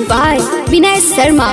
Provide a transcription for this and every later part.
by Vinay Sharma.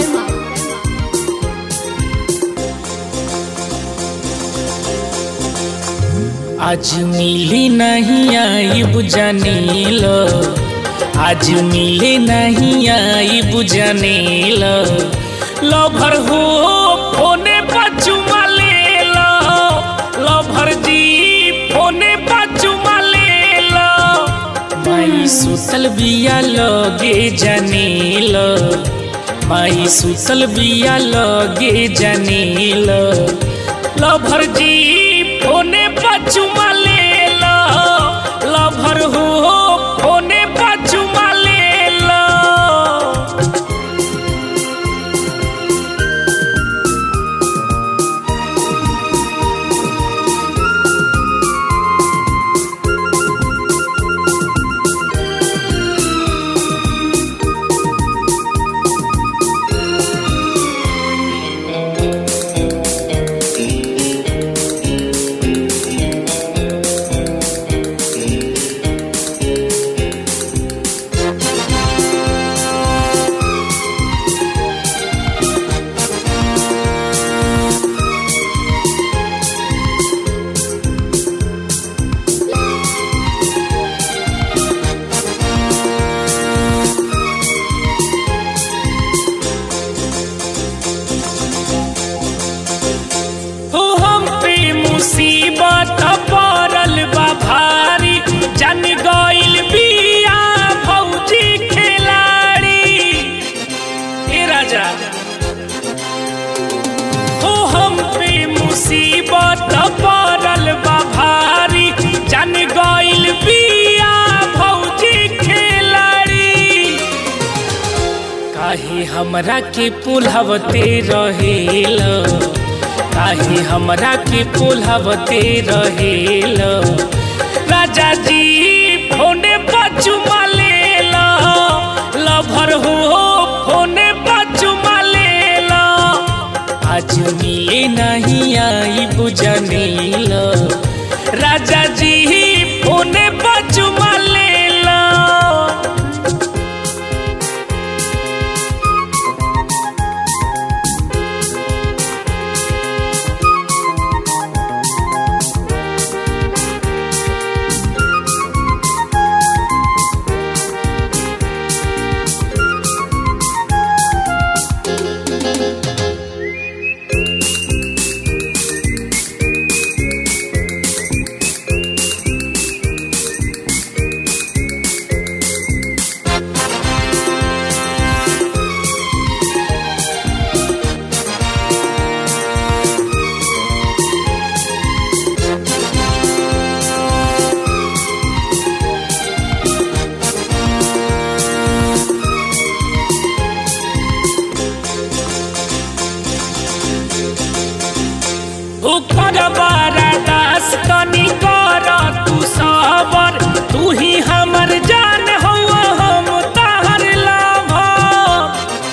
आज मिली नहीं आई बुझानील, आज मिली नहीं आई बुझानील। लभर हो फोने पर चुमा ले लो, लभर जी फोने पर चुमा ले लो। माई सुतल बिया लगे जानील, माई सुतल बिया लगे जानील। लभर जी फोने पर चुमा ले लो, लभर हो फोने पर चुमा ले लो। मुसीबत पड़ल बा भारी, जन गइल बिया भौजी खिलाड़ी। ए राजा हो हम पे मुसीबत पड़ल बा भारी, जन गइल बिया भौजी खिलाड़ी। काहे हमरा के पुल्हवते रहेल, काहे हमरा के पुल्हवते रहेल। राजा जी फोने पर चुमा ले लो, लभर हो फोने पर चुमा ले लो। आज मिले नहीं आई बुझानील, राजा जी फोने पर चुमा ले लो। दास तनी कर तू सबर, तू ही हमर जान हो हम तहर लभर।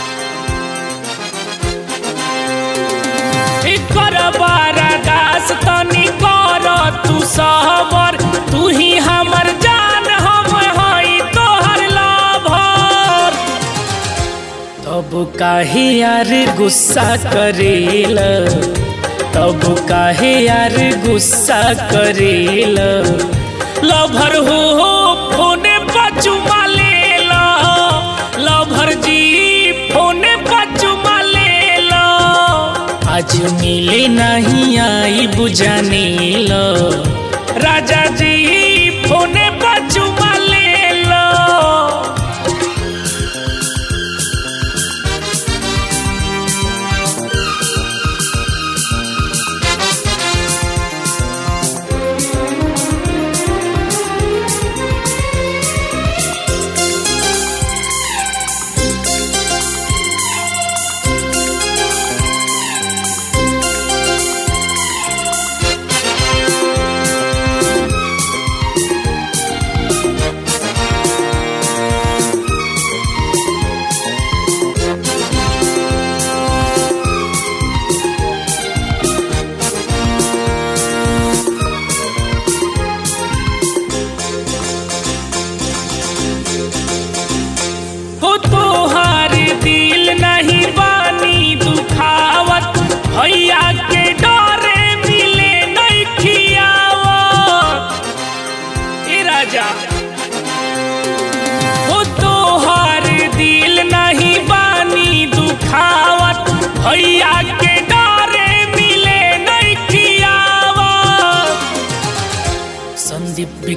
कर दास तनी कर तू सबर, तू ही हमर जान हम हई तोहर लभर। तब काहे यार गुस्सा करेल, तब काहे यार गुस्सा करेल। लभर हो फोने पर चुमा ले लो, लभर जी फोने पर चुमा ले लो। आज मिले नहीं आई बुझानील, राजा जी फोने पर चुमा ले लो।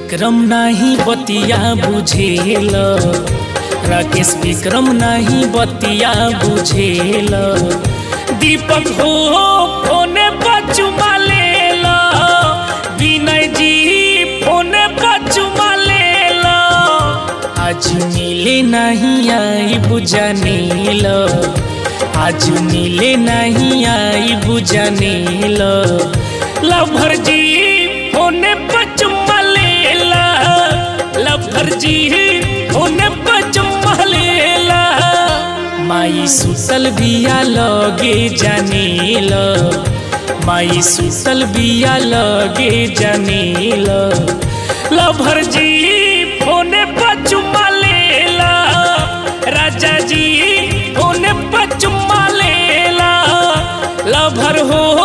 विक्रम नाही बतिया बुझेल, राकेश विक्रम नहीं बतिया बुझेल। दीपक हो फोने पर चुमा लेला, विनय जी फोने पर चुमा लेला। आज मिले नहीं आई बुझानेल, आज मिले नहीं आई बुझानेल। लवर जी फोने पर चुमा लेला, लवर जी फोने पर चुमा लेला। माई सुतल बिया लगे जानेल, माई सुतल बिया लगे जानेल। लवर जी फोने पर चुमा लेला, राजा जी फोने पर चुमा लेला। लवर हो